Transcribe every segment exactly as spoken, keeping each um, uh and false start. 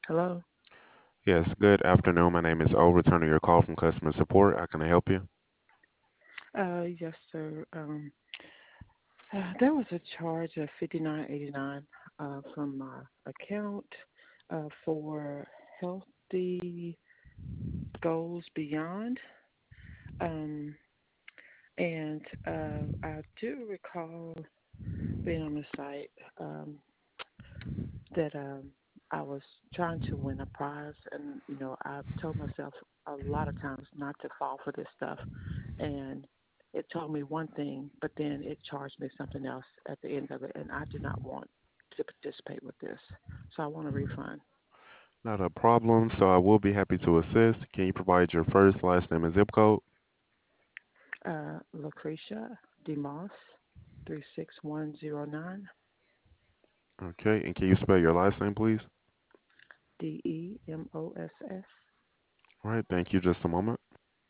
Hello. Yes, good afternoon. My name is O, returning your call from customer support. How can I help you? Uh, yes, sir. Um, uh, there was a charge of fifty nine eighty nine uh, from my account uh, for Healthy Goals Beyond, um, and uh, I do recall being on the site um, that um, I was trying to win a prize, and you know I've told myself a lot of times not to fall for this stuff, and it told me one thing, but then it charged me something else at the end of it, and I do not want to participate with this, so I want a refund. Not a problem, so I will be happy to assist. Can you provide your first, last name, and zip code? Uh, Lucretia DeMoss, three six one zero nine, Okay, and can you spell your last name, please? D E M O S S. All right, thank you. Just a moment.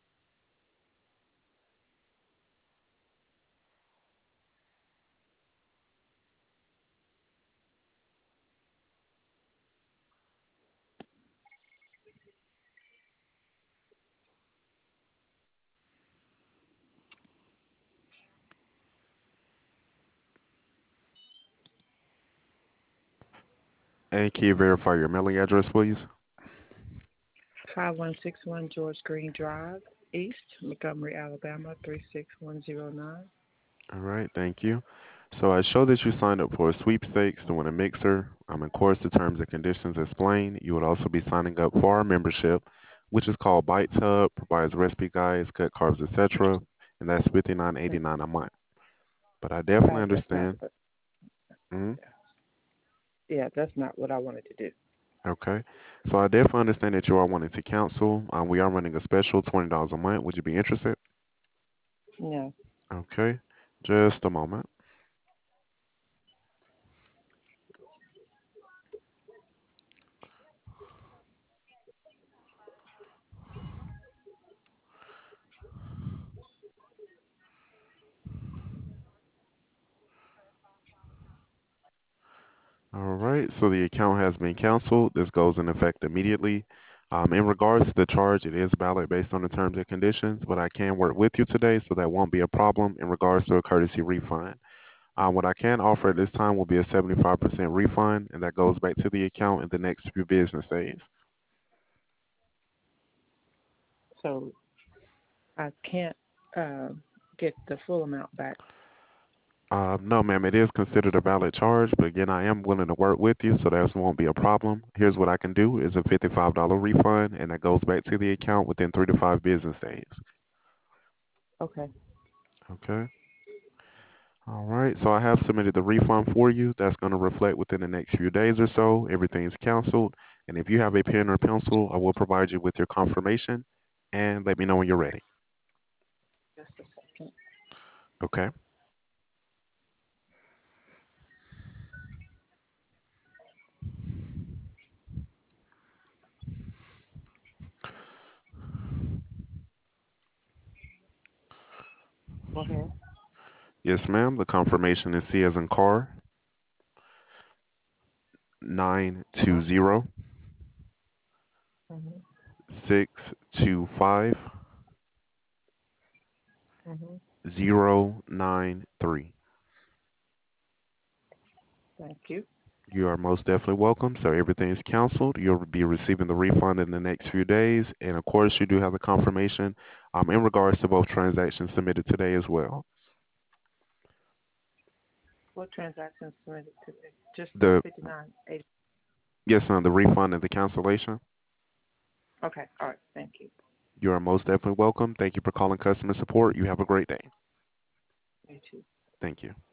And can you verify your mailing address, please? five one six one George Green Drive, East Montgomery, Alabama, three six one zero nine. All right, thank you. So I show that you signed up for a sweepstakes to win a mixer. Um, of course, the terms and conditions explain. You would also be signing up for our membership, which is called Bites Hub, provides recipe guides, cut carbs, et cetera. And that's fifty-nine eighty-nine a month. But I definitely Uh, that's not understand. what. Mhm. Yeah, that's not what I wanted to do. Okay. So I definitely understand that you are wanting to cancel. Um, we are running a special twenty dollars a month. Would you be interested? No. Okay. Just a moment. All right. So the account has been canceled. This goes in effect immediately. Um, in regards to the charge, it is valid based on the terms and conditions, but I can work with you today, so that won't be a problem in regards to a courtesy refund. Um, what I can offer at this time will be a seventy-five percent refund, and that goes back to the account in the next few business days. So I can't uh, get the full amount back. Uh, no, ma'am, it is considered a valid charge, but again, I am willing to work with you, so that won't be a problem. Here's what I can do is a fifty-five dollars refund, and that goes back to the account within three to five business days. Okay. Okay. All right. So I have submitted the refund for you. That's going to reflect within the next few days or so. Everything's canceled. And if you have a pen or pencil, I will provide you with your confirmation and let me know when you're ready. Just a second. Okay. Go ahead. Yes, ma'am. The confirmation is C as in car, nine two Uh-huh. zero Mhm. six two five Mhm. zero nine three. Thank you. You are most definitely welcome. So everything is canceled. You'll be receiving the refund in the next few days. And of course, you do have the confirmation um, in regards to both transactions submitted today as well. What transactions submitted today? Just the The fifty nine eighty. Yes, ma'am, the refund and the cancellation. Okay. All right. Thank you. You are most definitely welcome. Thank you for calling customer support. You have a great day. You too. Thank you.